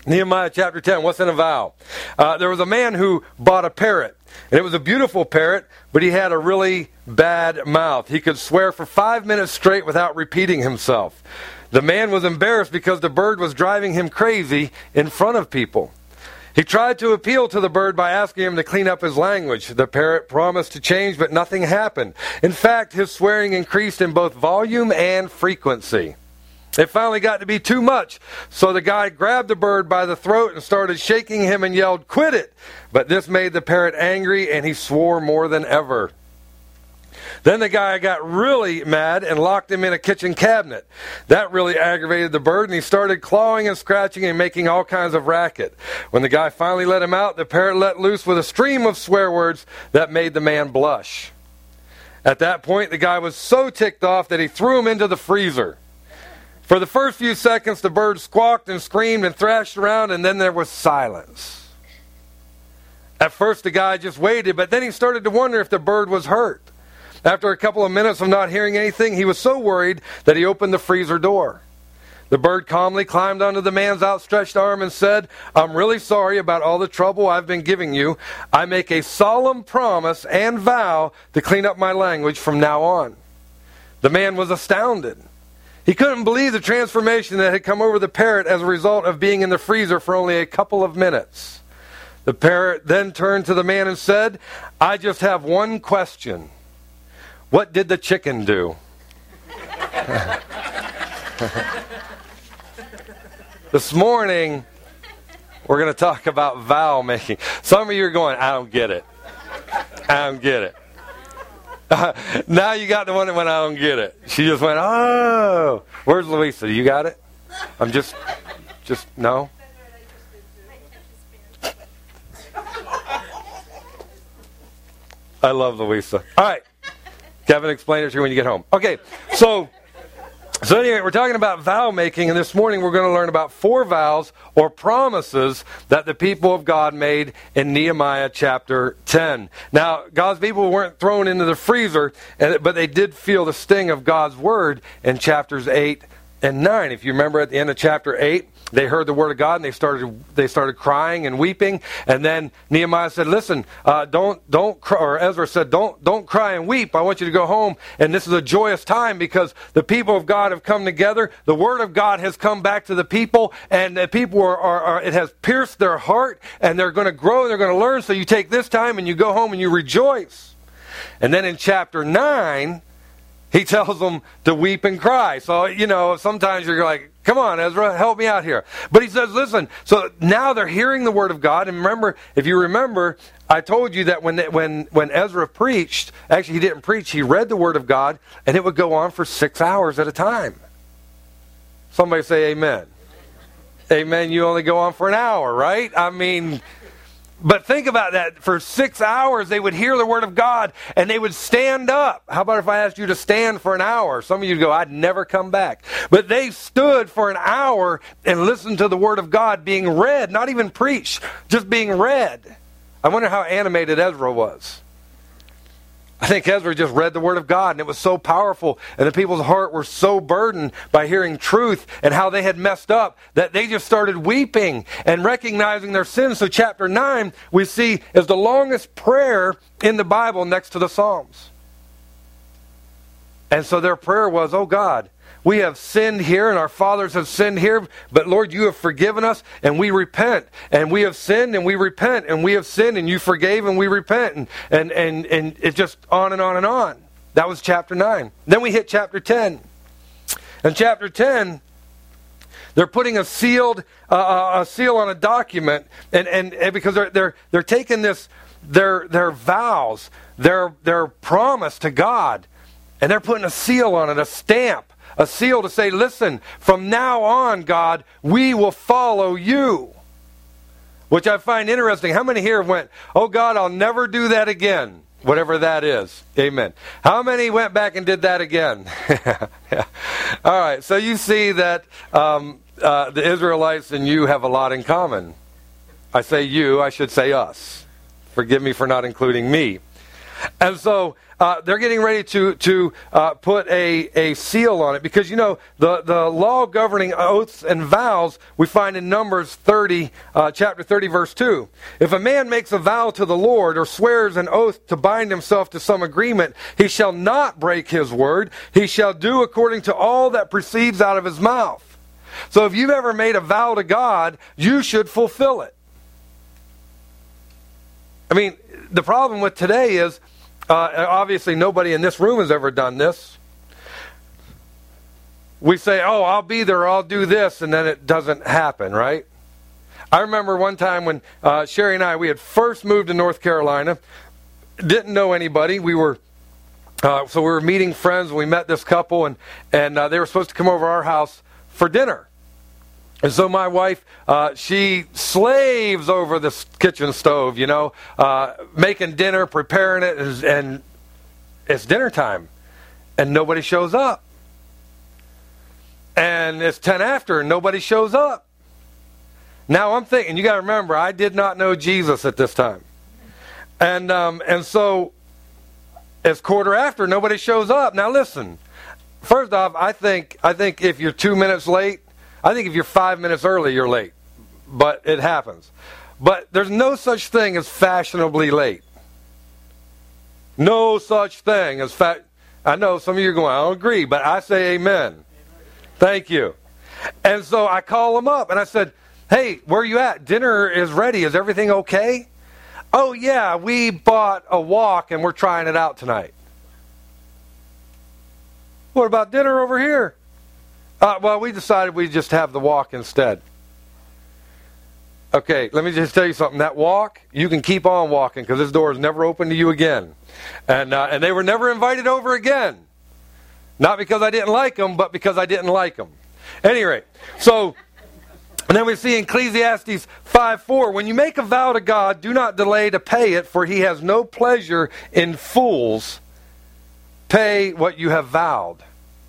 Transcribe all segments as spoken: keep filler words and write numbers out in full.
Nehemiah chapter ten, what's in a vow? Uh, there was a man who bought a parrot. And it was a beautiful parrot, but he had a really bad mouth. He could swear for five minutes straight without repeating himself. The man was embarrassed because the bird was driving him crazy in front of people. He tried to appeal to the bird by asking him to clean up his language. The parrot promised to change, but nothing happened. In fact, his swearing increased in both volume and frequency. It finally got to be too much, so the guy grabbed the bird by the throat and started shaking him and yelled, "Quit it!" But this made the parrot angry, and he swore more than ever. Then the guy got really mad and locked him in a kitchen cabinet. That really aggravated the bird, and he started clawing and scratching and making all kinds of racket. When the guy finally let him out, the parrot let loose with a stream of swear words that made the man blush. At that point, the guy was so ticked off that he threw him into the freezer. For the first few seconds, the bird squawked and screamed and thrashed around, and then there was silence. At first, the guy just waited, but then he started to wonder if the bird was hurt. After a couple of minutes of not hearing anything, he was so worried that he opened the freezer door. The bird calmly climbed onto the man's outstretched arm and said, "I'm really sorry about all the trouble I've been giving you. I make a solemn promise and vow to clean up my language from now on." The man was astounded. He couldn't believe the transformation that had come over the parrot as a result of being in the freezer for only a couple of minutes. The parrot then turned to the man and said, "I just have one question. What did the chicken do?" This morning, we're going to talk about vow making. Some of you are going, "I don't get it. I don't get it." Uh, now you got the one that went, "I don't get it." She just went, "Oh." Where's Louisa? You got it? I'm just, just, no? I love Louisa. All right. Kevin, explain it to you when you get home. Okay, so... So anyway, we're talking about vow making, and this morning we're going to learn about four vows or promises that the people of God made in Nehemiah chapter ten. Now, God's people weren't thrown into the freezer, but they did feel the sting of God's word in chapters eight and nine. If you remember at the end of chapter eight, they heard the word of God and they started they started crying and weeping. And then Nehemiah said, "Listen, uh, don't don't cry," or Ezra said, "Don't don't cry and weep. I want you to go home. And this is a joyous time because the people of God have come together. The word of God has come back to the people, and the people are, are, are it has pierced their heart, and they're going to grow and they're going to learn. So you take this time and you go home and you rejoice." And then in chapter nine, he tells them to weep and cry. So, you know, sometimes you're like, "Come on, Ezra, help me out here." But he says, listen, so now they're hearing the word of God. And remember, if you remember, I told you that when, they, when, when Ezra preached, actually he didn't preach, he read the word of God, and it would go on for six hours at a time. Somebody say amen. Amen, you only go on for an hour, right? I mean... But think about that. For six hours, they would hear the word of God, and they would stand up. How about if I asked you to stand for an hour? Some of you go, "I'd never come back." But they stood for an hour and listened to the word of God being read, not even preached, just being read. I wonder how animated Ezra was. I think Ezra just read the word of God, and it was so powerful, and the people's heart were so burdened by hearing truth and how they had messed up that they just started weeping and recognizing their sins. So chapter nine, we see, is the longest prayer in the Bible next to the Psalms. And so their prayer was, "Oh God, we have sinned here, and our fathers have sinned here, but Lord, you have forgiven us, and we repent. And we have sinned, and we repent, and we have sinned, and you forgave, and we repent." And, and, and, and it's just on and on and on. That was chapter nine. Then we hit chapter ten. In chapter ten, they're putting a sealed uh, a seal on a document, and, and, and because they're they're they're taking this their their vows, their their promise to God, and they're putting a seal on it, a stamp. A seal to say, "Listen, from now on, God, we will follow you." Which I find interesting. How many here went, "Oh God, I'll never do that again." Whatever that is. Amen. How many went back and did that again? Yeah. All right. So you see that um, uh, the Israelites and you have a lot in common. I say you, I should say us. Forgive me for not including me. And so uh, they're getting ready to to uh, put a, a seal on it, because you know the, the law governing oaths and vows we find in Numbers thirty, uh, chapter thirty, verse two. If a man makes a vow to the Lord or swears an oath to bind himself to some agreement, he shall not break his word. He shall do according to all that proceeds out of his mouth. So if you've ever made a vow to God, you should fulfill it. I mean, the problem with today is, uh, obviously nobody in this room has ever done this. We say, oh, I'll be there, I'll do this, and then it doesn't happen, right? I remember one time when uh, Sherry and I, we had first moved to North Carolina, didn't know anybody. We were, uh, so we were meeting friends, and we met this couple, and, and uh, they were supposed to come over to our house for dinner. And so my wife, uh, she slaves over this kitchen stove, you know, uh, making dinner, preparing it, and, and it's dinner time. And nobody shows up. And it's ten after, and nobody shows up. Now I'm thinking, you got to remember, I did not know Jesus at this time. And um, and so it's quarter after, nobody shows up. Now listen, first off, I think I think if you're two minutes late, I think if you're five minutes early, you're late. But it happens. But there's no such thing as fashionably late. No such thing as fa- I know some of you are going, I don't agree, but I say amen. Thank you. And so I call them up and I said, hey, where are you at? Dinner is ready. Is everything okay? Oh, yeah, we bought a wok and we're trying it out tonight. What about dinner over here? Uh, well, we decided we'd just have the wok instead. Okay, let me just tell you something. That wok, you can keep on walking because this door is never open to you again. And uh, and they were never invited over again. Not because I didn't like them, but because I didn't like them. Anyway, so, and then we see in Ecclesiastes five four, when you make a vow to God, do not delay to pay it, for he has no pleasure in fools. Pay what you have vowed.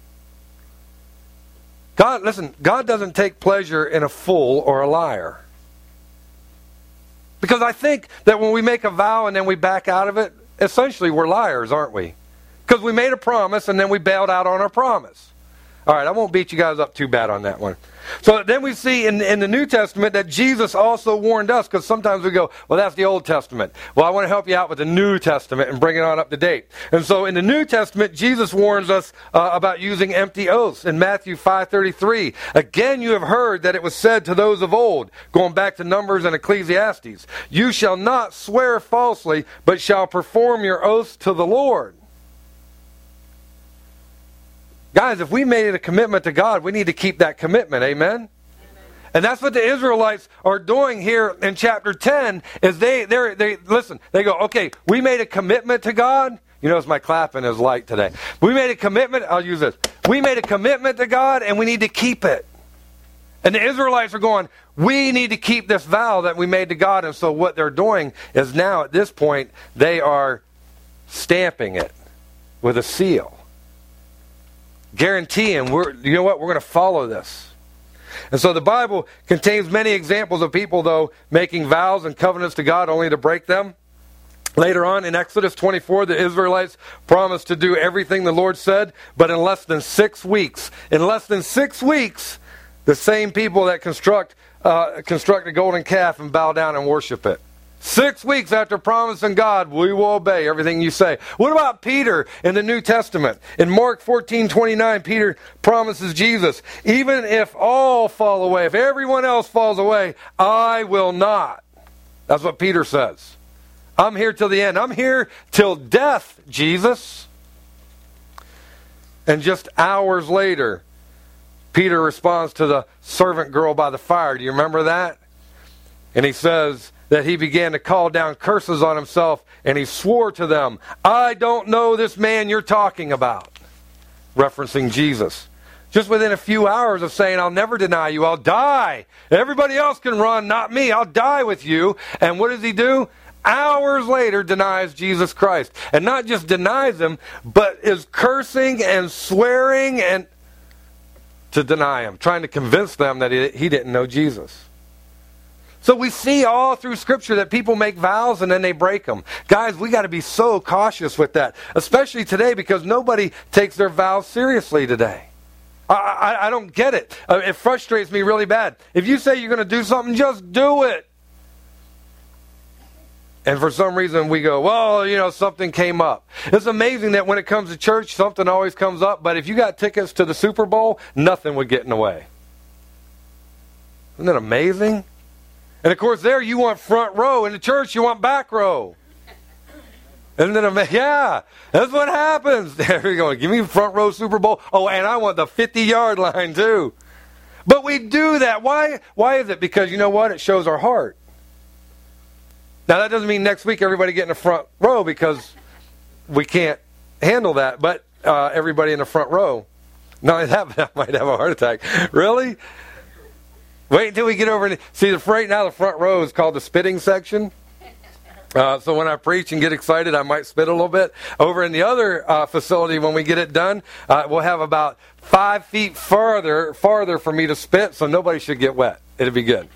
God, listen, God doesn't take pleasure in a fool or a liar. Because I think that when we make a vow and then we back out of it, essentially we're liars, aren't we? Because we made a promise and then we bailed out on our promise. All right, I won't beat you guys up too bad on that one. So then we see in, in the New Testament that Jesus also warned us, because sometimes we go, well, that's the Old Testament. Well, I want to help you out with the New Testament and bring it on up to date. And so in the New Testament, Jesus warns us uh, about using empty oaths in Matthew five thirty-three. Again, you have heard that it was said to those of old, going back to Numbers and Ecclesiastes, you shall not swear falsely, but shall perform your oaths to the Lord. Guys, if we made a commitment to God, we need to keep that commitment. Amen? Amen. And that's what the Israelites are doing here in chapter ten. Is they they they listen? They go, okay, we made a commitment to God. You notice my clapping is light today. We made a commitment. I'll use this. We made a commitment to God, and we need to keep it. And the Israelites are going, we need to keep this vow that we made to God. And so what they're doing is now at this point they are stamping it with a seal. Guaranteeing, we're, you know what, we're going to follow this. And so the Bible contains many examples of people, though, making vows and covenants to God only to break them. Later on in Exodus twenty-four, the Israelites promised to do everything the Lord said, but in less than six weeks, in less than six weeks, the same people that construct, uh, construct a golden calf and bow down and worship it. Six weeks after promising God, we will obey everything you say. What about Peter in the New Testament? In Mark fourteen twenty-nine, Peter promises Jesus, even if all fall away, if everyone else falls away, I will not. That's what Peter says. I'm here till the end. I'm here till death, Jesus. And just hours later, Peter responds to the servant girl by the fire. Do you remember that? And he says that he began to call down curses on himself, and he swore to them, I don't know this man you're talking about. Referencing Jesus. Just within a few hours of saying, I'll never deny you, I'll die. Everybody else can run, not me. I'll die with you. And what does he do? Hours later denies Jesus Christ. And not just denies him, but is cursing and swearing and to deny him. Trying to convince them that he, he didn't know Jesus. So we see all through Scripture that people make vows and then they break them. Guys, we got to be so cautious with that, especially today because nobody takes their vows seriously today. I, I, I don't get it. Uh, it frustrates me really bad. If you say you're going to do something, just do it. And for some reason we go, well, you know, something came up. It's amazing that when it comes to church, something always comes up. But if you got tickets to the Super Bowl, nothing would get in the way. Isn't that amazing? And of course there you want front row. In the church you want back row. Isn't it amazing? Yeah, that's what happens. There we go. Give me front row Super Bowl. Oh, and I want the fifty-yard line too. But we do that. Why? Why is it? Because you know what? It shows our heart. Now that doesn't mean next week everybody get in the front row because we can't handle that. But uh, everybody in the front row, no, that, that might have a heart attack. Really? Wait until we get over and see the right now the front row is called the spitting section. Uh, so when I preach and get excited, I might spit a little bit. Over in the other uh, facility, when we get it done, uh, we'll have about five feet farther, farther for me to spit, so nobody should get wet. It'll be good.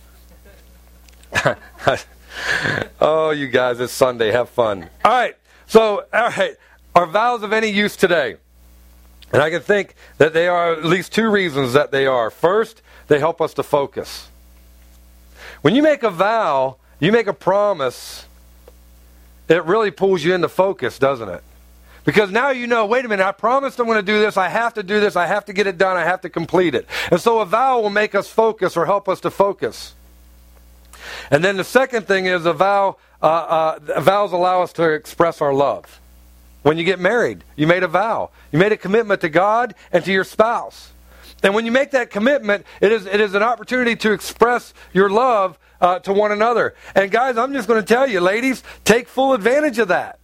Oh, you guys, it's Sunday. Have fun. All right. So, all right. Are vows of any use today? And I can think that they are at least two reasons that they are. First, they help us to focus. When you make a vow, you make a promise, it really pulls you into focus, doesn't it? Because now you know, wait a minute, I promised I'm going to do this, I have to do this, I have to get it done, I have to complete it. And so a vow will make us focus or help us to focus. And then the second thing is a vow, uh, uh, vows allow us to express our love. When you get married, you made a vow. You made a commitment to God and to your spouse. And when you make that commitment, it is it is an opportunity to express your love uh, to one another. And guys, I'm just going to tell you, ladies, take full advantage of that.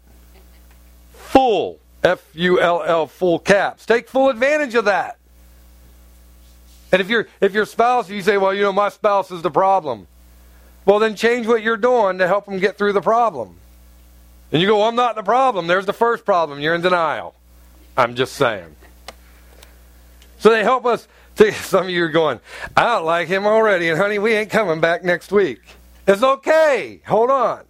Full, F U L L, full caps. Take full advantage of that. And if you're if your spouse, if you say, well, you know, my spouse is the problem. Well, then change what you're doing to help them get through the problem. And you go, well, I'm not the problem. There's the first problem. You're in denial. I'm just saying. So they help us. To, some of you are going, I don't like him already, and honey, we ain't coming back next week. It's okay. Hold on.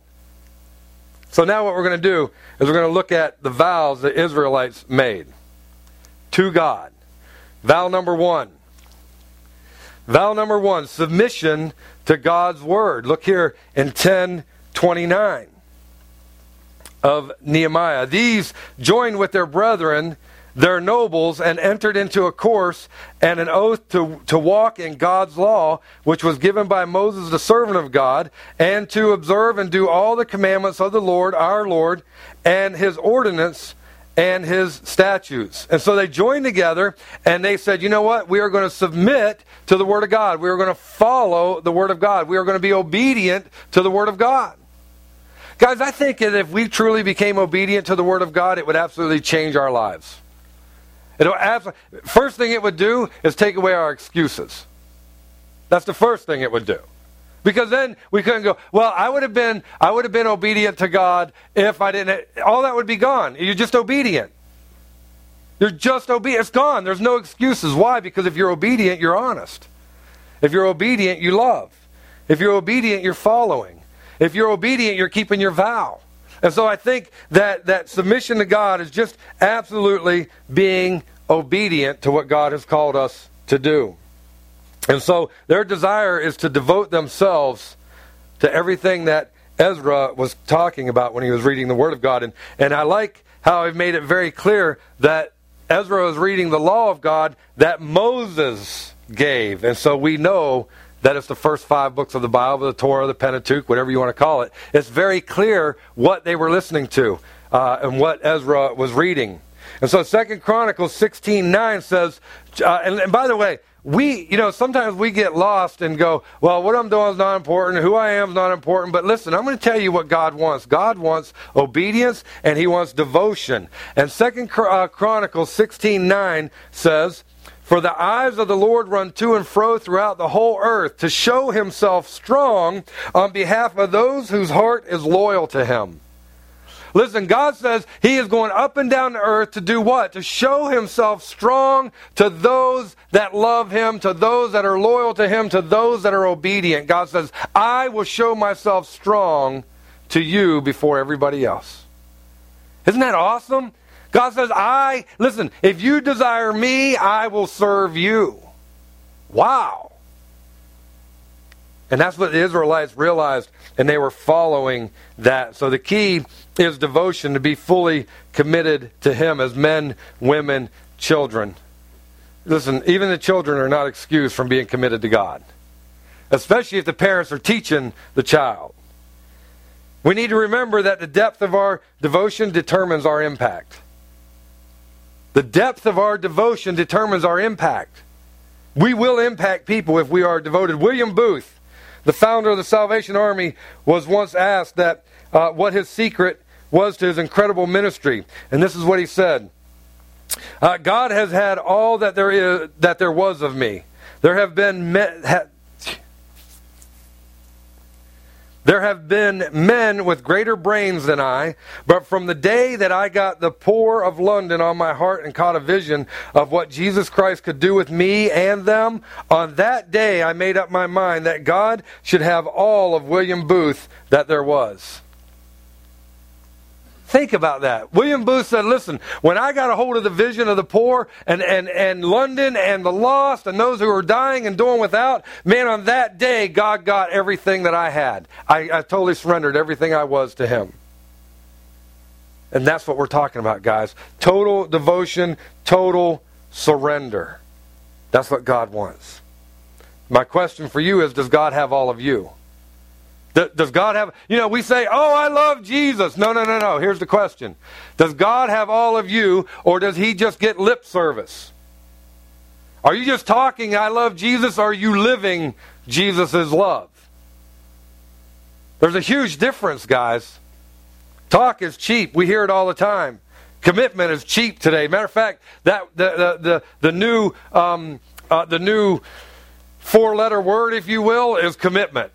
So now what we're going to do is we're going to look at the vows the Israelites made to God. Vow number one. Vow number one, submission to God's word. Look here in ten twenty-nine of Nehemiah. These joined with their brethren, their nobles, and entered into a course and an oath to, to walk in God's law, which was given by Moses, the servant of God, and to observe and do all the commandments of the Lord, our Lord, and his ordinance and his statutes. And so they joined together and they said, you know what? We are going to submit to the Word of God. We are going to follow the Word of God. We are going to be obedient to the Word of God. Guys, I think that if we truly became obedient to the Word of God, it would absolutely change our lives. It'll absolutely, first thing it would do is take away our excuses. That's the first thing it would do. Because then we couldn't go, well, I would have been I would have been obedient to God if I didn't. All that would be gone. You're just obedient. You're just obedient. It's gone. There's no excuses. Why? Because if you're obedient, you're honest. If you're obedient, you love. If you're obedient, you're following. If you're obedient, you're keeping your vow. And so I think that, that submission to God is just absolutely being obedient to what God has called us to do. And so their desire is to devote themselves to everything that Ezra was talking about when he was reading the Word of God. And, and I like how he made it very clear that Ezra was reading the law of God that Moses gave. And so we know that it's the first five books of the Bible, the Torah, the Pentateuch, whatever you want to call it. It's very clear what they were listening to uh, and what Ezra was reading. And so Second Chronicles sixteen nine says, uh, and, and by the way, we, you know, sometimes we get lost and go, well, what I'm doing is not important, who I am is not important, but listen, I'm going to tell you what God wants. God wants obedience and He wants devotion. And Second Chronicles sixteen nine says, for the eyes of the Lord run to and fro throughout the whole earth to show Himself strong on behalf of those whose heart is loyal to Him. Listen, God says he is going up and down the earth to do what? To show himself strong to those that love him, to those that are loyal to him, to those that are obedient. God says, I will show myself strong to you before everybody else. Isn't that awesome? God says, I, listen, if you desire me, I will serve you. Wow. And that's what the Israelites realized, and they were following that. So the key is devotion, to be fully committed to him as men, women, children. Listen, even the children are not excused from being committed to God, especially if the parents are teaching the child. We need to remember that the depth of our devotion determines our impact. The depth of our devotion determines our impact. We will impact people if we are devoted. William Booth, the founder of the Salvation Army, was once asked that uh, what his secret was to his incredible ministry. And this is what he said. Uh, God has had all that there is, that there was of me. There have been me- ha- There have been men with greater brains than I, but from the day that I got the poor of London on my heart and caught a vision of what Jesus Christ could do with me and them, on that day I made up my mind that God should have all of William Booth that there was. Think about that. William Booth said, listen, when I got a hold of the vision of the poor and, and, and London and the lost and those who are dying and doing without, man, on that day, God got everything that I had. I, I totally surrendered everything I was to him. And that's what we're talking about, guys. Total devotion, total surrender. That's what God wants. My question for you is, does God have all of you? Does God have, you know, we say, oh, I love Jesus. No, no, no, no. Here's the question. Does God have all of you, or does he just get lip service? Are you just talking, I love Jesus, or are you living Jesus' love? There's a huge difference, guys. Talk is cheap. We hear it all the time. Commitment is cheap today. Matter of fact, that the the the, the new um, uh, the new four-letter word, if you will, is commitment.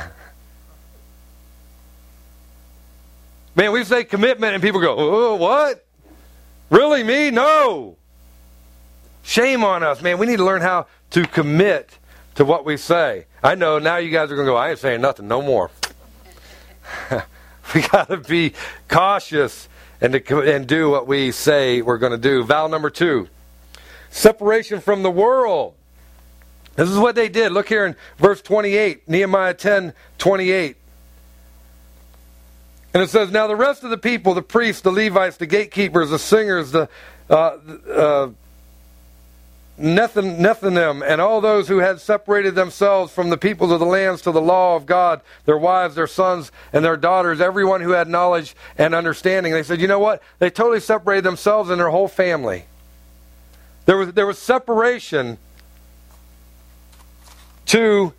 Man, we say commitment and people go, oh, what? Really, me? No. Shame on us, man. We need to learn how to commit to what we say. I know now you guys are going to go, I ain't saying nothing no more. We got to be cautious and, to, and do what we say we're going to do. Vow number two, separation from the world. This is what they did. Look here in verse twenty-eight, Nehemiah ten twenty-eight. And it says, now the rest of the people, the priests, the Levites, the gatekeepers, the singers, the uh, uh, Nethan, Nethanim, and all those who had separated themselves from the peoples of the lands to the law of God, their wives, their sons, and their daughters, everyone who had knowledge and understanding. They said, you know what? They totally separated themselves and their whole family. There was, there was separation to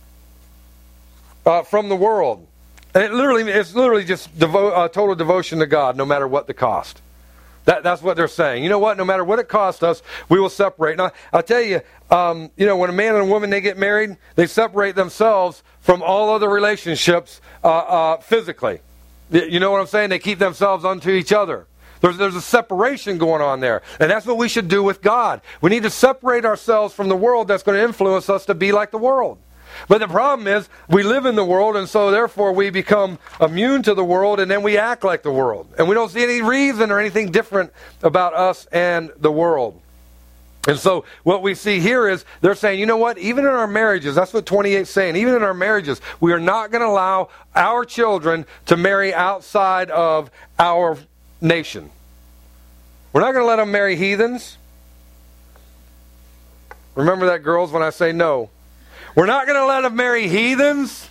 uh, from the world. And it literally, it's literally just devo- uh, total devotion to God, no matter what the cost. That, that's what they're saying. You know what? No matter what it costs us, we will separate. Now, I'll tell you, um, you know, when a man and a woman, they get married, they separate themselves from all other relationships uh, uh, physically. You know what I'm saying? They keep themselves unto each other. There's, there's a separation going on there. And that's what we should do with God. We need to separate ourselves from the world that's going to influence us to be like the world. But the problem is, we live in the world, and so therefore we become immune to the world, and then we act like the world. And we don't see any reason or anything different about us and the world. And so what we see here is, they're saying, you know what, even in our marriages, that's what twenty-eight is saying, even in our marriages, we are not going to allow our children to marry outside of our nation. We're not going to let them marry heathens. Remember that, girls, when I say no. We're not going to let them marry heathens?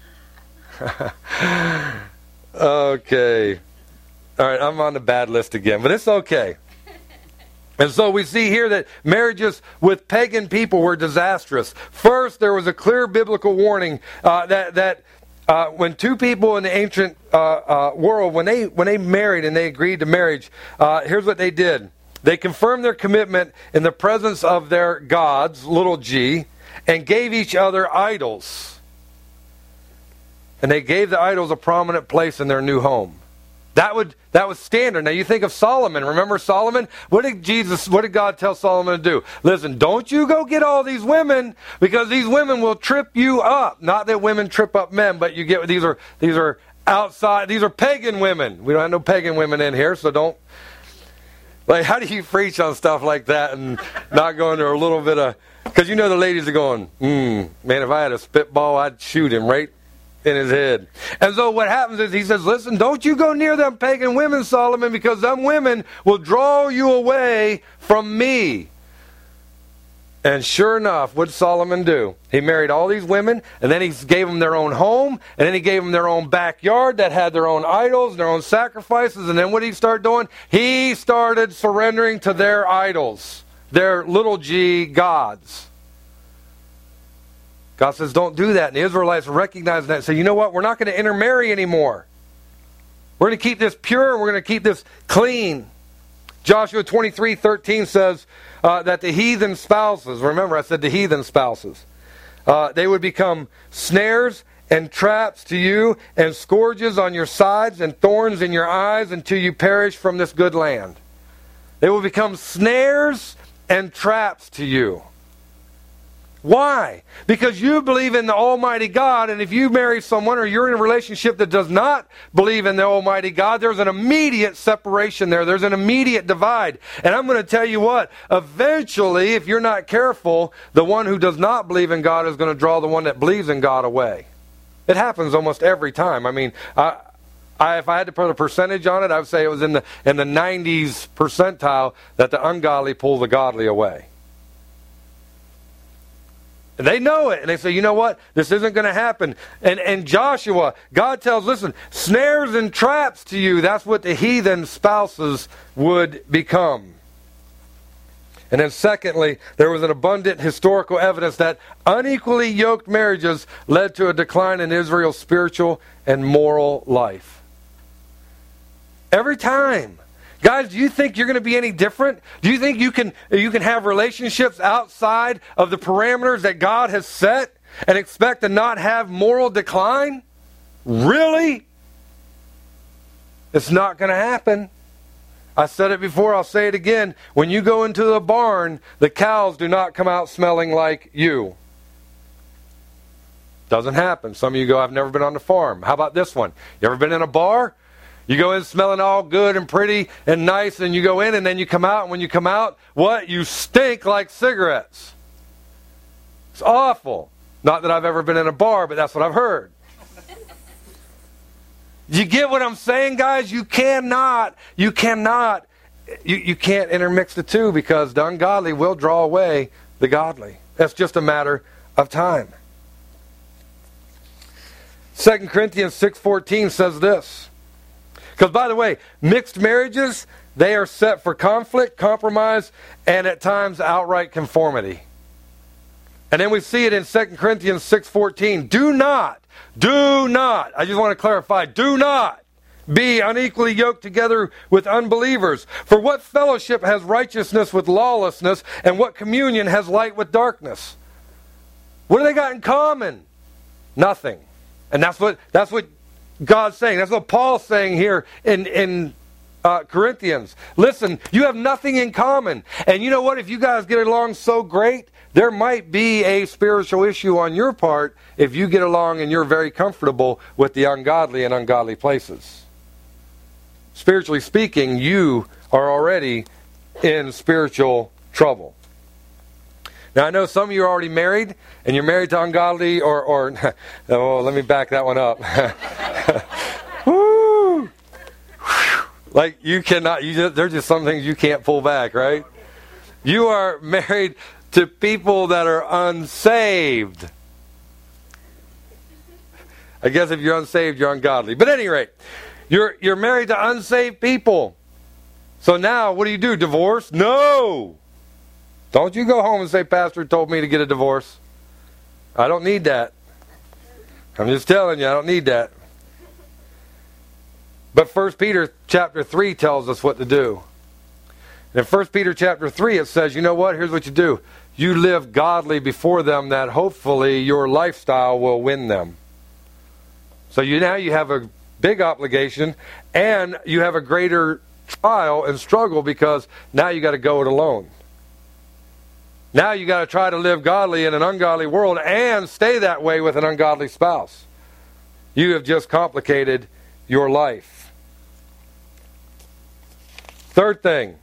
Okay. All right, I'm on the bad list again, but it's okay. And so we see here that marriages with pagan people were disastrous. First, there was a clear biblical warning uh, that that uh, when two people in the ancient uh, uh, world, when they when they married and they agreed to marriage, uh, here's what they did. They confirmed their commitment in the presence of their gods, little g, and gave each other idols. And they gave the idols a prominent place in their new home. That would that was standard. Now you think of Solomon. Remember Solomon? What did Jesus, what did God tell Solomon to do? Listen, don't you go get all these women, because these women will trip you up. Not that women trip up men, but you get these are these are outside, these are pagan women. We don't have no pagan women in here, so don't. Like, how do you preach on stuff like that and not go into a little bit of, because you know the ladies are going, hmm, man, if I had a spitball, I'd shoot him right in his head. And so what happens is he says, listen, don't you go near them pagan women, Solomon, because them women will draw you away from me. And sure enough, what did Solomon do? He married all these women, and then he gave them their own home, and then he gave them their own backyard that had their own idols, their own sacrifices, and then what did he start doing? He started surrendering to their idols, their little g gods. God says, don't do that. And the Israelites recognize that and say, you know what? We're not going to intermarry anymore. We're going to keep this pure. We're going to keep this clean. Joshua twenty-three thirteen says uh, that the heathen spouses, remember I said the heathen spouses, uh, they would become snares and traps to you, and scourges on your sides, and thorns in your eyes, until you perish from this good land. They will become snares and traps to you. Why? Because you believe in the Almighty God, and if you marry someone or you're in a relationship that does not believe in the Almighty God, there's an immediate separation there. There's an immediate divide. And I'm going to tell you what, eventually, if you're not careful, the one who does not believe in God is going to draw the one that believes in God away. It happens almost every time. I mean, I, I, if I had to put a percentage on it, I would say it was in the in the nineties percentile that the ungodly pull the godly away. They know it, and they say, you know what? This isn't going to happen. And and Joshua, God tells, listen, snares and traps to you. That's what the heathen spouses would become. And then secondly, there was an abundant historical evidence that unequally yoked marriages led to a decline in Israel's spiritual and moral life. Every time. Guys, do you think you're going to be any different? Do you think you can you can have relationships outside of the parameters that God has set and expect to not have moral decline? Really? It's not going to happen. I said it before, I'll say it again. When you go into the barn, the cows do not come out smelling like you. Doesn't happen. Some of you go, I've never been on the farm. How about this one? You ever been in a bar? You go in smelling all good and pretty and nice, and you go in and then you come out, and when you come out, what? You stink like cigarettes. It's awful. Not that I've ever been in a bar, but that's what I've heard. You get what I'm saying, guys? You cannot, you cannot, you, you can't intermix the two, because the ungodly will draw away the godly. That's just a matter of time. Second Corinthians six fourteen says this. Because, by the way, mixed marriages, they are set for conflict, compromise, and at times outright conformity. And then we see it in Second Corinthians six fourteen. Do not, do not, I just want to clarify, do not be unequally yoked together with unbelievers. For what fellowship has righteousness with lawlessness, and what communion has light with darkness? What do they got in common? Nothing. And that's what that's what God's saying. That's what Paul's saying here in, in uh, Corinthians. Listen, you have nothing in common. And you know what? If you guys get along so great, there might be a spiritual issue on your part if you get along and you're very comfortable with the ungodly in ungodly places. Spiritually speaking, you are already in spiritual trouble. Now, I know some of you are already married, and you're married to ungodly, or, or oh, let me back that one up. Woo! Like, you cannot, you just, there's just some things you can't pull back, right? You are married to people that are unsaved. I guess if you're unsaved, you're ungodly. But at any rate, you're, you're married to unsaved people. So now, what do you do? Divorce? No! Don't you go home and say, Pastor told me to get a divorce. I don't need that. I'm just telling you, I don't need that. But First Peter chapter three tells us what to do. In First Peter chapter three, it says, you know what? Here's what you do. You live godly before them, that hopefully your lifestyle will win them. So you now you have a big obligation, and you have a greater trial and struggle because now you got to go it alone. Now you got to try to live godly in an ungodly world and stay that way with an ungodly spouse. You have just complicated your life. Third thing,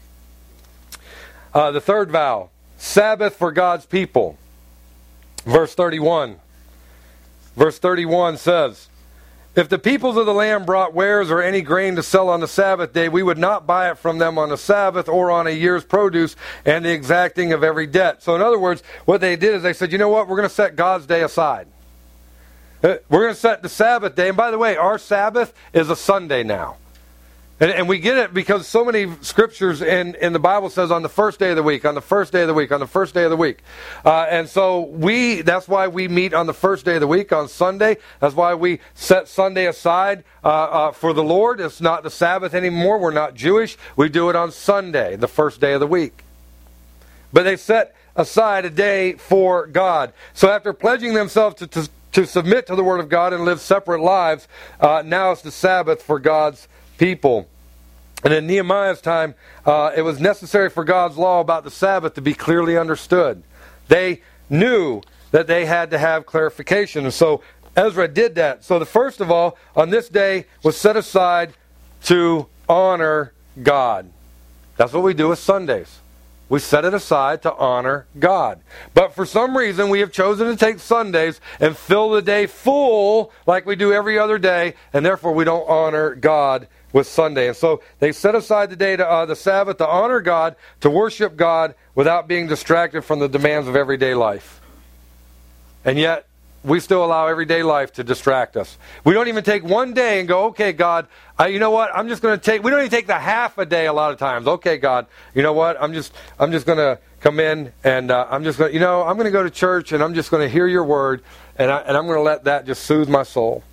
uh, the third vow, Sabbath for God's people. Verse thirty-one. Verse thirty-one says, if the peoples of the land brought wares or any grain to sell on the Sabbath day, we would not buy it from them on the Sabbath or on a year's produce and the exacting of every debt. So in other words, what they did is they said, you know what, we're going to set God's day aside. We're going to set the Sabbath day. And by the way, our Sabbath is a Sunday now. And, and we get it because so many scriptures in, in the Bible says on the first day of the week, on the first day of the week, on the first day of the week. Uh, and so we, that's why we meet on the first day of the week, on Sunday. That's why we set Sunday aside uh, uh, for the Lord. It's not the Sabbath anymore. We're not Jewish. We do it on Sunday, the first day of the week. But they set aside a day for God. So after pledging themselves to, to, to submit to the Word of God and live separate lives, uh, now it's the Sabbath for God's people. And in Nehemiah's time, uh, it was necessary for God's law about the Sabbath to be clearly understood. They knew that they had to have clarification. And so Ezra did that. So the first of all, on this day, was set aside to honor God. That's what we do with Sundays. We set it aside to honor God. But for some reason, we have chosen to take Sundays and fill the day full like we do every other day, and therefore we don't honor God with Sunday. And so they set aside the day to uh, the Sabbath to honor God, to worship God without being distracted from the demands of everyday life. And yet, we still allow everyday life to distract us. We don't even take one day and go, okay, God, uh, you know what? I'm just going to take, we don't even take the half a day a lot of times. Okay, God, you know what? I'm just, I'm just going to come in and uh, I'm just going to, you know, I'm going to go to church and I'm just going to hear your word and, I, and I'm going to let that just soothe my soul.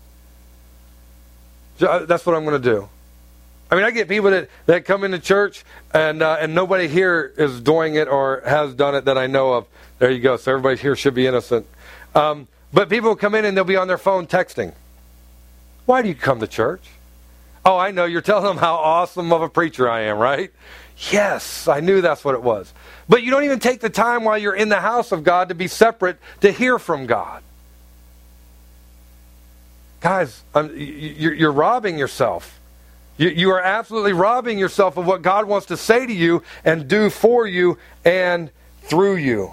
That's what I'm going to do. I mean, I get people that, that come into church and uh, and nobody here is doing it or has done it that I know of. There you go. So everybody here should be innocent. Um, but people will come in and they'll be on their phone texting. Why do you come to church? Oh, I know. You're telling them how awesome of a preacher I am, right? Yes, I knew that's what it was. But you don't even take the time while you're in the house of God to be separate to hear from God. Guys, I'm, you're, you're robbing yourself. You, you are absolutely robbing yourself of what God wants to say to you and do for you and through you.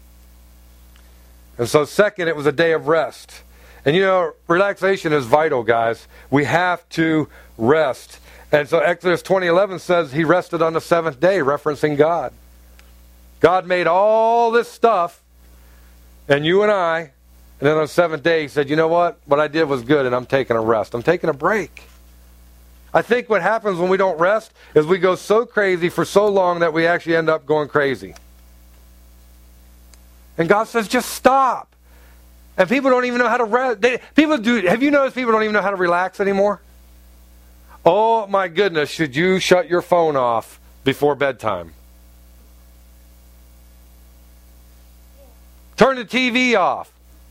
And so second, it was a day of rest. And you know, relaxation is vital, guys. We have to rest. And so Exodus twenty eleven says he rested on the seventh day, referencing God. God made all this stuff, and you and I, and then on the seventh day, he said, you know what? What I did was good, and I'm taking a rest. I'm taking a break. I think what happens when we don't rest is we go so crazy for so long that we actually end up going crazy. And God says, just stop. And people don't even know how to rest. They, people do. Have you noticed people don't even know how to relax anymore? Oh, my goodness, should you shut your phone off before bedtime? Turn the T V off.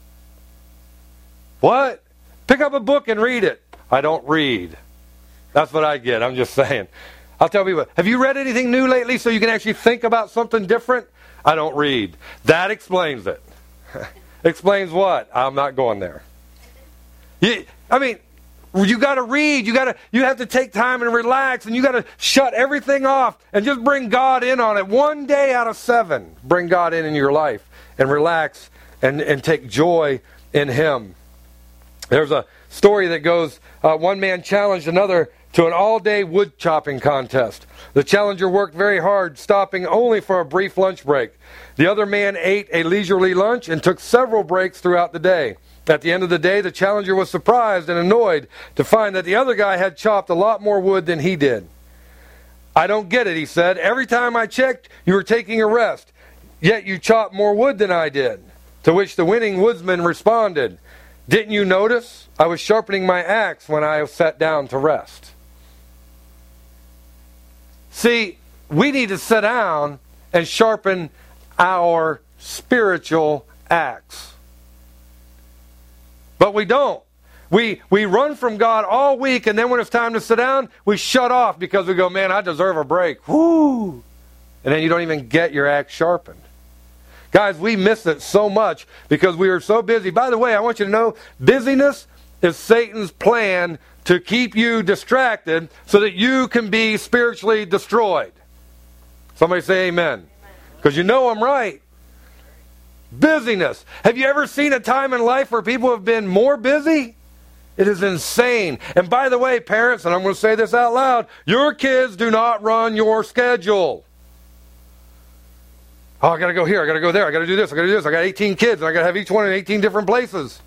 What? Pick up a book and read it. I don't read. That's what I get. I'm just saying. I'll tell people, have you read anything new lately so you can actually think about something different? I don't read. That explains it. Explains what? I'm not going there. You, I mean, you got to read. You got to. You have to take time and relax, and you got to shut everything off and just bring God in on it. One day out of seven, bring God in in your life and relax and and take joy in Him. There's a story that goes, uh, one man challenged another to an all-day wood chopping contest. The challenger worked very hard, stopping only for a brief lunch break. The other man ate a leisurely lunch and took several breaks throughout the day. At the end of the day, the challenger was surprised and annoyed to find that the other guy had chopped a lot more wood than he did. I don't get it, he said. Every time I checked, you were taking a rest, yet you chopped more wood than I did. To which the winning woodsman responded, didn't you notice? I was sharpening my axe when I sat down to rest. See, we need to sit down and sharpen our spiritual axe. But we don't. We we run from God all week, and then when it's time to sit down, we shut off because we go, man, I deserve a break. Woo! And then you don't even get your axe sharpened. Guys, we miss it so much because we are so busy. By the way, I want you to know, busyness is Satan's plan to keep you distracted so that you can be spiritually destroyed. Somebody say amen. Because you know I'm right. Busyness. Have you ever seen a time in life where people have been more busy? It is insane. And by the way, parents, and I'm going to say this out loud, your kids do not run your schedule. Oh, I got to go here, I got to go there, I got to do this, I got to do this. I got eighteen kids, and I got to have each one in eighteen different places.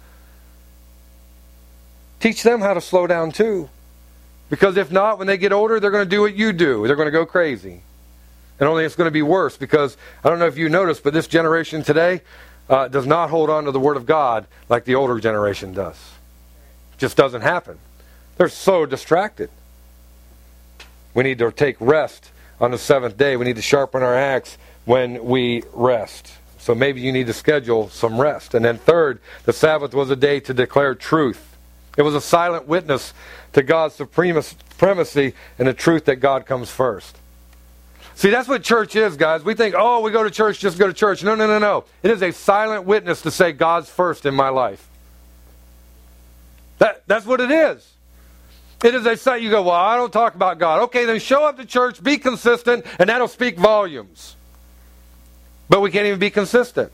Teach them how to slow down too. Because if not, when they get older, they're going to do what you do. They're going to go crazy. And only it's going to be worse because, I don't know if you noticed, but this generation today uh, does not hold on to the Word of God like the older generation does. It just doesn't happen. They're so distracted. We need to take rest on the seventh day. We need to sharpen our axe when we rest. So maybe you need to schedule some rest. And then third, the Sabbath was a day to declare truth. It was a silent witness to God's supremacy and the truth that God comes first. See, that's what church is, guys. We think, oh, we go to church, just go to church. No, no, no, no. It is a silent witness to say God's first in my life. That, that's what it is. It is a sight. You go, well, I don't talk about God. Okay, then show up to church, be consistent, and that'll speak volumes. But we can't even be consistent.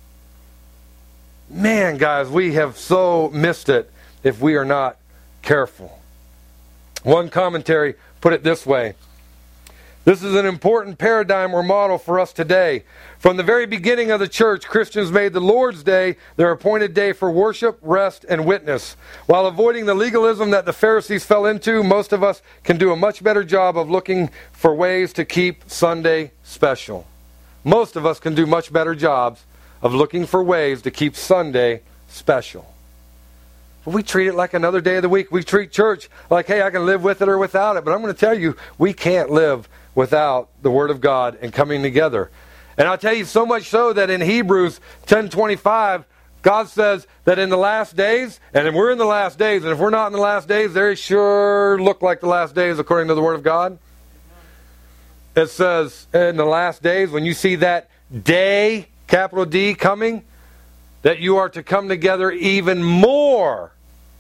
Man, guys, we have so missed it if we are not careful. One commentary put it this way. This is an important paradigm or model for us today. From the very beginning of the church, Christians made the Lord's Day their appointed day for worship, rest, and witness. While avoiding the legalism that the Pharisees fell into, most of us can do a much better job of looking for ways to keep Sunday special. Most of us can do much better jobs of looking for ways to keep Sunday special. But we treat it like another day of the week. We treat church like, hey, I can live with it or without it. But I'm going to tell you, we can't live without the Word of God and coming together. And I'll tell you so much so that in Hebrews ten twenty-five, God says that in the last days, and we're in the last days, and if we're not in the last days, they sure look like the last days according to the Word of God. It says in the last days, when you see that day, capital D, coming, that you are to come together even more,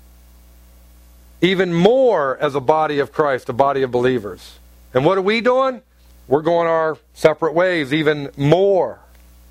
even more as a body of Christ, a body of believers. And what are we doing? We're going our separate ways even more.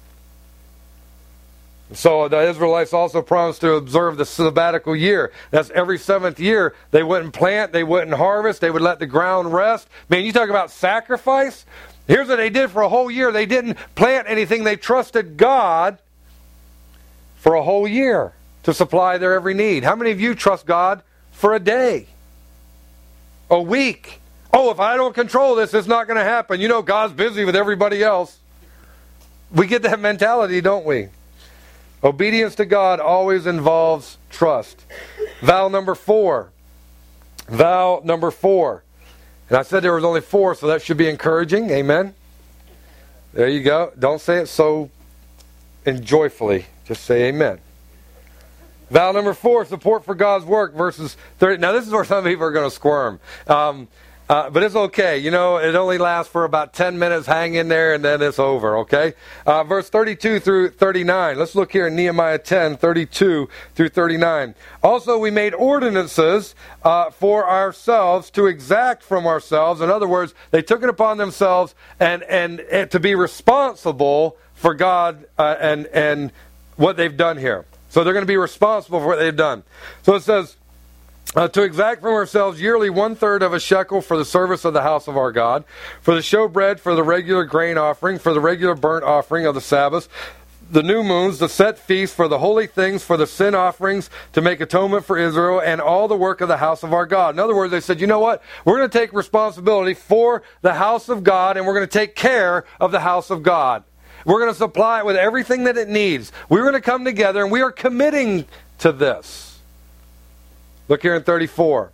So the Israelites also promised to observe the sabbatical year. That's every seventh year. They wouldn't plant, they wouldn't harvest, they would let the ground rest. Man, you talk about sacrifice. Here's what they did for a whole year. They didn't plant anything. They trusted God for a whole year to supply their every need. How many of you trust God for a day? A week? Oh, if I don't control this, it's not going to happen. You know, God's busy with everybody else. We get that mentality, don't we? Obedience to God always involves trust. Vow number four. Vow number four. And I said there was only four, so that should be encouraging. Amen? There you go. Don't say it so and joyfully. Just say amen. Vow number four, support for God's work, verses thirty. Now, this is where some people are going to squirm. Um, uh, but it's okay. You know, it only lasts for about ten minutes. Hang in there, and then it's over, okay? Uh, verse thirty-two through thirty-nine. Let's look here in Nehemiah ten, thirty-two through thirty-nine. Also, we made ordinances uh, for ourselves to exact from ourselves. In other words, they took it upon themselves and, and, and to be responsible for God uh, and and what they've done here. So they're going to be responsible for what they've done. So it says, uh, to exact from ourselves yearly one-third of a shekel for the service of the house of our God, for the showbread, for the regular grain offering, for the regular burnt offering of the Sabbath, the new moons, the set feasts, for the holy things, for the sin offerings, to make atonement for Israel, and all the work of the house of our God. In other words, they said, you know what? We're going to take responsibility for the house of God, and we're going to take care of the house of God. We're going to supply it with everything that it needs. We're going to come together, and we are committing to this. Look here in thirty-four.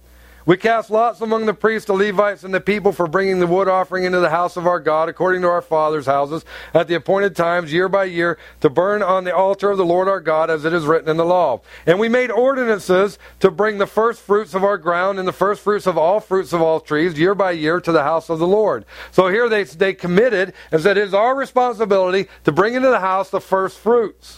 We cast lots among the priests, the Levites, and the people for bringing the wood offering into the house of our God, according to our fathers' houses, at the appointed times, year by year, to burn on the altar of the Lord our God, as it is written in the law. And we made ordinances to bring the first fruits of our ground and the first fruits of all fruits of all trees, year by year, to the house of the Lord. So here they, they committed and said, it is our responsibility to bring into the house the first fruits.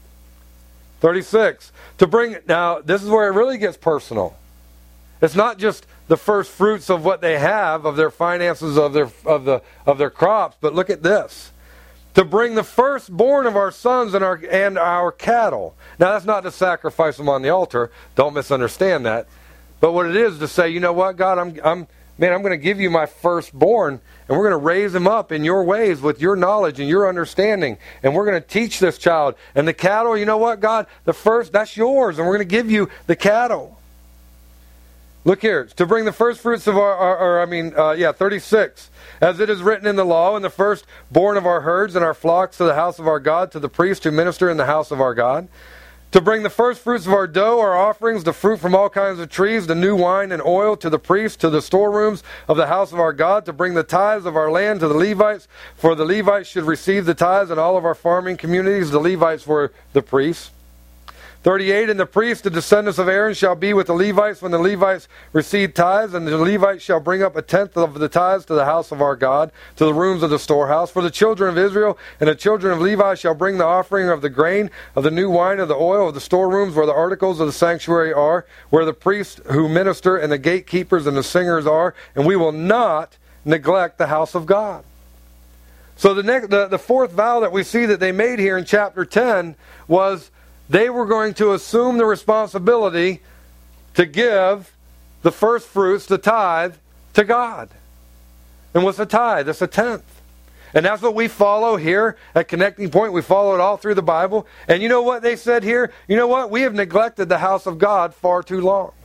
thirty-six. To bring, now, this is where it really gets personal. It's not just the first fruits of what they have, of their finances, of their of the of their crops, but look at this. To bring the firstborn of our sons and our and our cattle. Now that's not to sacrifice them on the altar. Don't misunderstand that. But what it is to say, you know what, God, I'm I'm man, I'm going to give you my firstborn, and we're going to raise him up in your ways with your knowledge and your understanding. And we're going to teach this child. And the cattle, you know what, God, the first, that's yours, and we're going to give you the cattle. Look here, to bring the first fruits of our, our, our I mean, uh, yeah, thirty-six. As it is written in the law, and the firstborn of our herds and our flocks to the house of our God, to the priests who minister in the house of our God. To bring the first fruits of our dough, our offerings, the fruit from all kinds of trees, the new wine and oil, to the priests, to the storerooms of the house of our God, to bring the tithes of our land to the Levites, for the Levites should receive the tithes in all of our farming communities. The Levites were the priests. thirty-eight. And the priests, the descendants of Aaron, shall be with the Levites when the Levites receive tithes, and the Levites shall bring up a tenth of the tithes to the house of our God, to the rooms of the storehouse. For the children of Israel and the children of Levi shall bring the offering of the grain, of the new wine, of the oil, of the storerooms, where the articles of the sanctuary are, where the priests who minister and the gatekeepers and the singers are, and we will not neglect the house of God. So the next, the, the fourth vow that we see that they made here in chapter ten was they were going to assume the responsibility to give the first fruits, the tithe, to God. And what's a tithe? It's a tenth. And that's what we follow here at Connecting Point. We follow it all through the Bible. And you know what they said here? You know what? We have neglected the house of God far too long.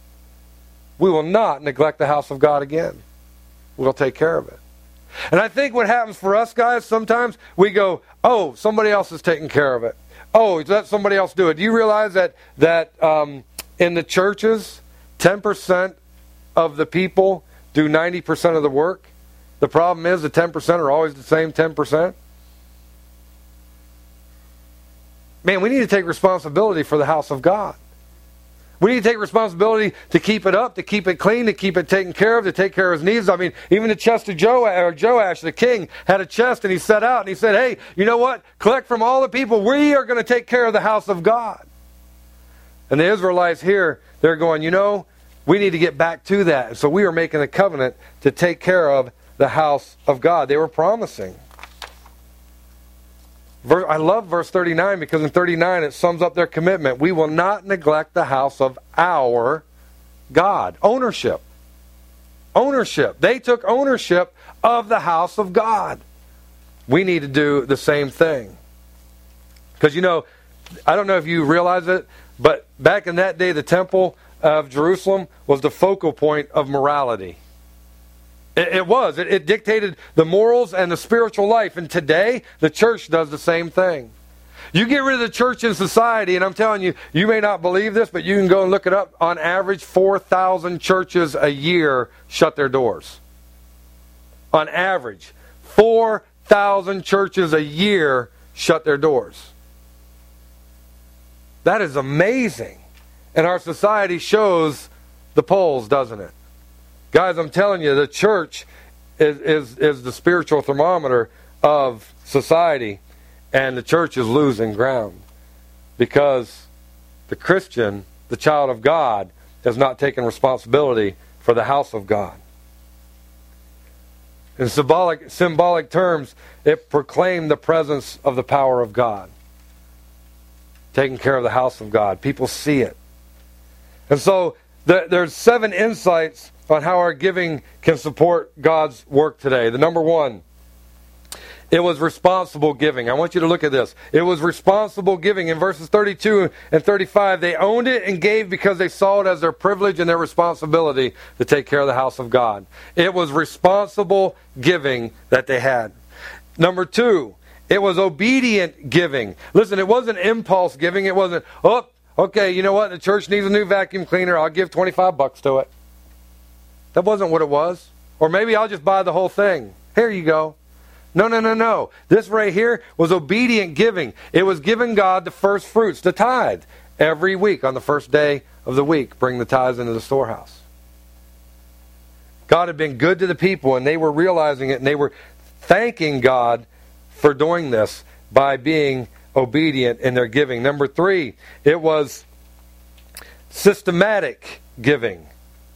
We will not neglect the house of God again. We'll take care of it. And I think what happens for us guys, sometimes we go, oh, somebody else is taking care of it. Oh, let somebody else do it. Do you realize that that um, in the churches, ten percent of the people do ninety percent of the work? The problem is the ten percent are always the same ten percent. Man, we need to take responsibility for the house of God. We need to take responsibility to keep it up, to keep it clean, to keep it taken care of, to take care of his needs. I mean, even the chest of Joash, or Joash, the king, had a chest, and he set out and he said, hey, you know what? Collect from all the people. We are going to take care of the house of God. And the Israelites here, they're going, you know, we need to get back to that. And so we are making a covenant to take care of the house of God. They were promising. I love verse thirty-nine, because in thirty-nine it sums up their commitment. We will not neglect the house of our God. Ownership. Ownership. They took ownership of the house of God. We need to do the same thing. Because, you know, I don't know if you realize it, but back in that day, the temple of Jerusalem was the focal point of morality. It was. It, it dictated the morals and the spiritual life. And today, the church does the same thing. You get rid of the church in society, and I'm telling you, you may not believe this, but you can go and look it up. On average, four thousand churches a year shut their doors. On average, four thousand churches a year shut their doors. That is amazing. And our society shows the polls, doesn't it? Guys, I'm telling you, the church is, is, is the spiritual thermometer of society, and the church is losing ground because the Christian, the child of God, has not taken responsibility for the house of God. In symbolic, symbolic terms, it proclaimed the presence of the power of God. Taking care of the house of God. People see it. And so the, there's seven insights on how our giving can support God's work today. The number one, it was responsible giving. I want you to look at this. It was responsible giving. In verses thirty-two and thirty-five, they owned it and gave because they saw it as their privilege and their responsibility to take care of the house of God. It was responsible giving that they had. Number two, it was obedient giving. Listen, it wasn't impulse giving. It wasn't, oh, okay, you know what? The church needs a new vacuum cleaner. I'll give twenty-five bucks to it. That wasn't what it was. Or maybe I'll just buy the whole thing. Here you go. No, no, no, no. This right here was obedient giving. It was giving God the first fruits, the tithe. Every week on the first day of the week, bring the tithes into the storehouse. God had been good to the people, and they were realizing it, and they were thanking God for doing this by being obedient in their giving. Number three, it was systematic giving.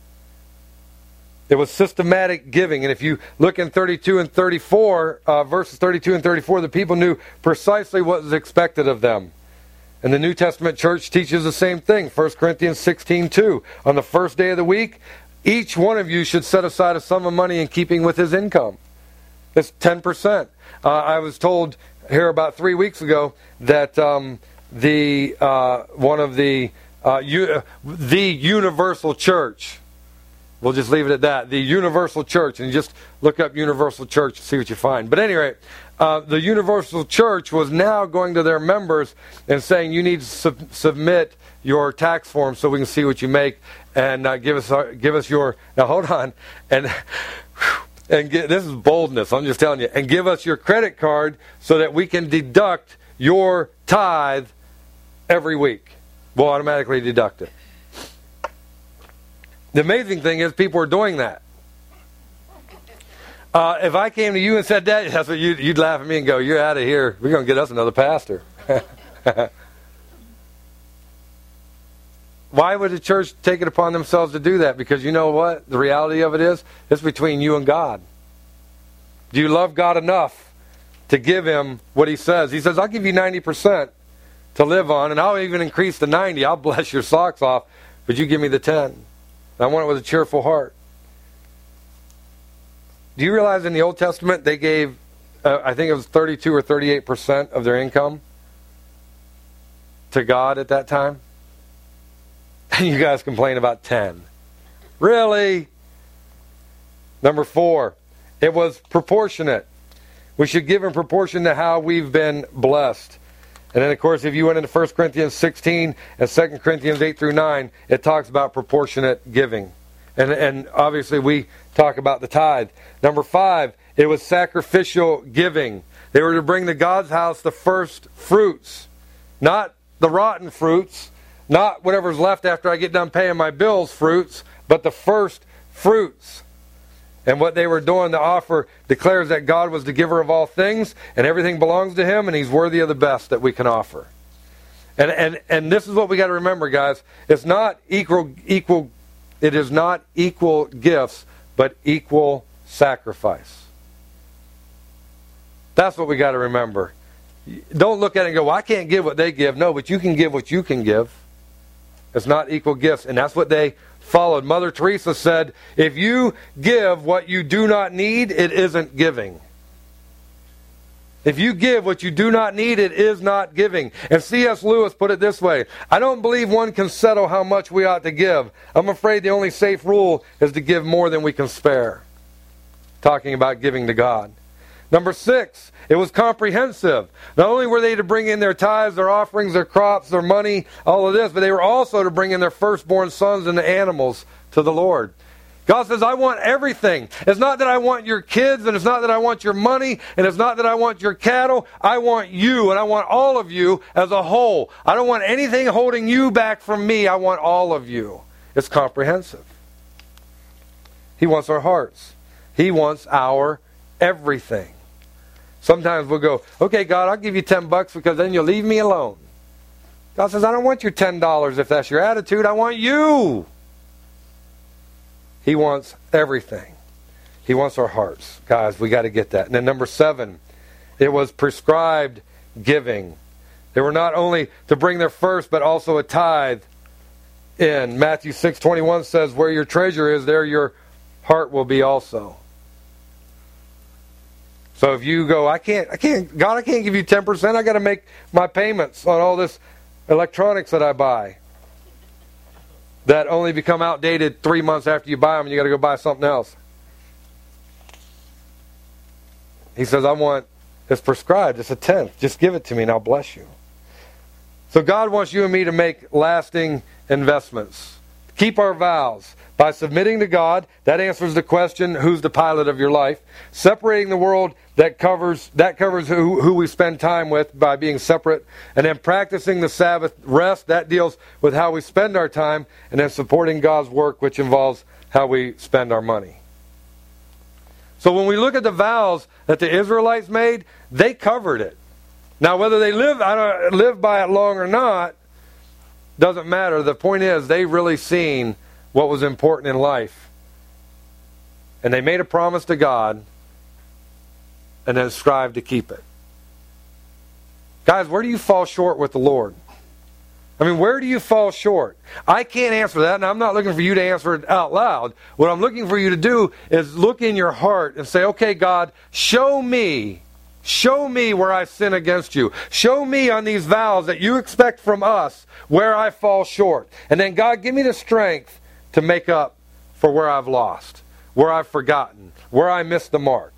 It was systematic giving. And if you look in thirty-two and thirty-four, uh, verses thirty-two and thirty-four, the people knew precisely what was expected of them. And the New Testament church teaches the same thing. First Corinthians sixteen two. On the first day of the week, each one of you should set aside a sum of money in keeping with his income. That's ten percent. Uh, I was told here about three weeks ago that um, the uh, one of the uh, u- the Universal Church, we'll just leave it at that, the Universal Church, and you just look up Universal Church and see what you find. But at any rate, uh, the Universal Church was now going to their members and saying, you need to sub- submit your tax form so we can see what you make, and uh, give us our, give us your, now hold on, and and get, this is boldness, I'm just telling you, and give us your credit card so that we can deduct your tithe every week. We'll automatically deduct it. The amazing thing is people are doing that. Uh, if I came to you and said that, that's what you'd, you'd laugh at me and go, you're out of here. We're going to get us another pastor. Why would the church take it upon themselves to do that? Because you know what? The reality of it is, it's between you and God. Do you love God enough to give Him what He says? He says, I'll give you ninety percent to live on, and I'll even increase to ninety. I'll bless your socks off, but you give me the ten. I want it with a cheerful heart. Do you realize in the Old Testament they gave, uh, I think it was thirty-two or thirty-eight percent of their income to God at that time? And you guys complain about ten. Really? Number four, it was proportionate. We should give in proportion to how we've been blessed. And then, of course, if you went into First Corinthians sixteen and Second Corinthians eight through nine, it talks about proportionate giving. And, and obviously we talk about the tithe. Number five, it was sacrificial giving. They were to bring to God's house the first fruits. Not the rotten fruits, not whatever's left after I get done paying my bills fruits, but the first fruits. And what they were doing, the offer declares that God was the giver of all things, and everything belongs to Him, and He's worthy of the best that we can offer. And and and this is what we got to remember, guys. It's not equal equal. It is not equal gifts, but equal sacrifice. That's what we got to remember. Don't look at it and go, well, I can't give what they give. No, but you can give what you can give. It's not equal gifts, and that's what they followed. Mother Teresa said, if you give what you do not need, it isn't giving. If you give what you do not need, it is not giving. And C S Lewis put it this way, I don't believe one can settle how much we ought to give. I'm afraid the only safe rule is to give more than we can spare. Talking about giving to God. Number six, it was comprehensive. Not only were they to bring in their tithes, their offerings, their crops, their money, all of this, but they were also to bring in their firstborn sons and the animals to the Lord. God says, I want everything. It's not that I want your kids, and it's not that I want your money, and it's not that I want your cattle. I want you, and I want all of you as a whole. I don't want anything holding you back from me. I want all of you. It's comprehensive. He wants our hearts. He wants our everything. Sometimes we'll go, okay, God, I'll give you ten bucks because then you'll leave me alone. God says, I don't want your ten dollars if that's your attitude. I want you. He wants everything. He wants our hearts. Guys, we got to get that. And then number seven, it was prescribed giving. They were not only to bring their first, but also a tithe in. Matthew six twenty-one says, where your treasure is, there your heart will be also. So if you go, I can't, I can't, God, I can't give you ten percent. I got to make my payments on all this electronics that I buy that only become outdated three months after you buy them, and you got to go buy something else. He says, I want, it's prescribed, it's a tenth. Just give it to me and I'll bless you. So God wants you and me to make lasting investments. keep our vows by submitting to God. That answers the question, who's the pilot of your life? Separating the world, that covers that covers who, who we spend time with by being separate. And then practicing the Sabbath rest, that deals with how we spend our time. And then supporting God's work, which involves how we spend our money. So when we look at the vows that the Israelites made, they covered it. Now whether they live, I don't, live by it long or not, doesn't matter. The point is, they've really seen what was important in life. And they made a promise to God and then strived to keep it. Guys, where do you fall short with the Lord? I mean, where do you fall short? I can't answer that, and I'm not looking for you to answer it out loud. What I'm looking for you to do is look in your heart and say, okay, God, show me. Show me where I sin against you. Show me on these vows that you expect from us where I fall short. And then, God, give me the strength to make up for where I've lost, where I've forgotten, where I missed the mark.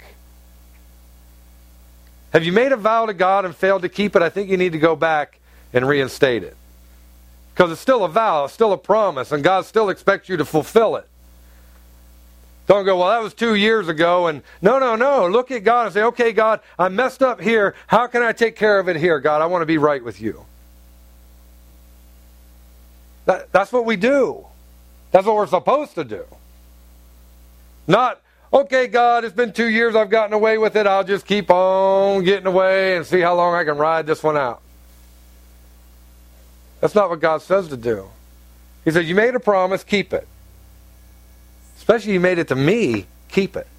Have you made a vow to God and failed to keep it? I think you need to go back and reinstate it. Because it's still a vow, it's still a promise, and God still expects you to fulfill it. Don't go, well, that was two years ago, and no, no, no. Look at God and say, okay, God, I messed up here. How can I take care of it here? God, I want to be right with you. That, that's what we do. That's what we're supposed to do. Not, okay, God, it's been two years, I've gotten away with it. I'll just keep on getting away and see how long I can ride this one out. That's not what God says to do. He says, you made a promise, keep it. Especially you made it to me, keep it.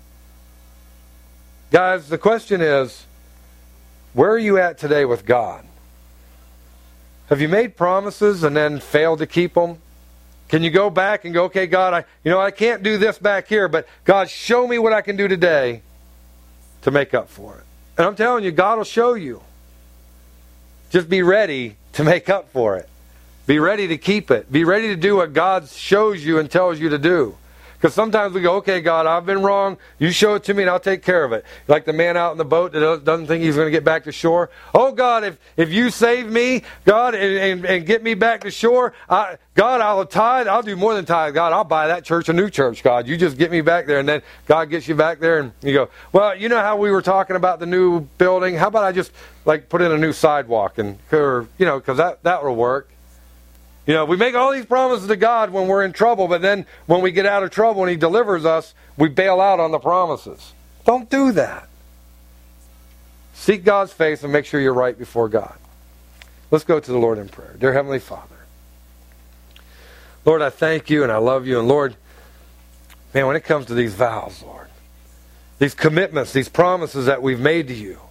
Guys, the question is, where are you at today with God? Have you made promises and then failed to keep them? Can you go back and go, okay, God, I, you know, I can't do this back here, but God, show me what I can do today to make up for it. And I'm telling you, God will show you. Just be ready to make up for it. Be ready to keep it. Be ready to do what God shows you and tells you to do. Because sometimes we go, okay, God, I've been wrong. You show it to me and I'll take care of it. Like the man out in the boat that doesn't think he's going to get back to shore. Oh, God, if, if you save me, God, and, and, and get me back to shore, I, God, I'll tithe. I'll do more than tithe. God, I'll buy that church a new church, God. You just get me back there. And then God gets you back there and you go, well, you know how we were talking about the new building? How about I just like put in a new sidewalk? And, or, you know, because that, that will work. You know, we make all these promises to God when we're in trouble, but then when we get out of trouble and He delivers us, we bail out on the promises. Don't do that. Seek God's face and make sure you're right before God. Let's go to the Lord in prayer. Dear Heavenly Father, Lord, I thank you and I love you. And Lord, man, when it comes to these vows, Lord, these commitments, these promises that we've made to you,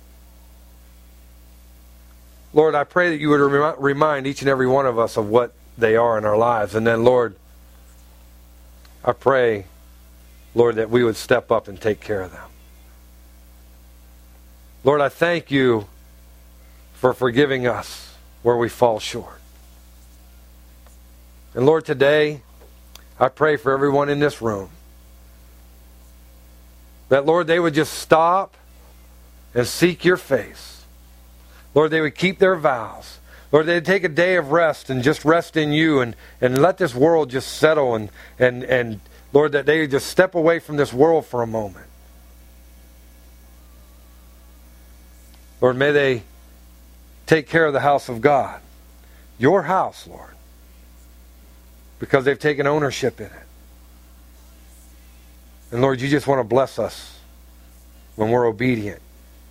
Lord, I pray that you would rem- remind each and every one of us of what they are in our lives. And then, Lord, I pray, Lord, that we would step up and take care of them. Lord, I thank you for forgiving us where we fall short. And Lord, today, I pray for everyone in this room that, Lord, they would just stop and seek your face. Lord, they would keep their vows. Lord, they'd take a day of rest and just rest in you and, and let this world just settle. And, and, and Lord, that they would just step away from this world for a moment. Lord, may they take care of the house of God. Your house, Lord. Because they've taken ownership in it. And Lord, you just want to bless us when we're obedient.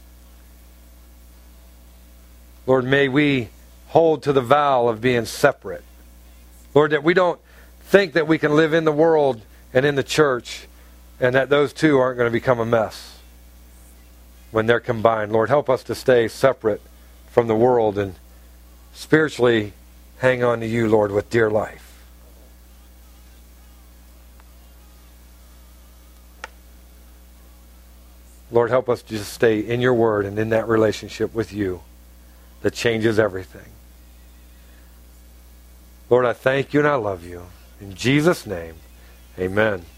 Lord, may we hold to the vow of being separate. Lord, that we don't think that we can live in the world and in the church and that those two aren't going to become a mess when they're combined. Lord, help us to stay separate from the world and spiritually hang on to you, Lord, with dear life. Lord, help us to just stay in your word and in that relationship with you that changes everything. Lord, I thank you and I love you. In Jesus' name, amen.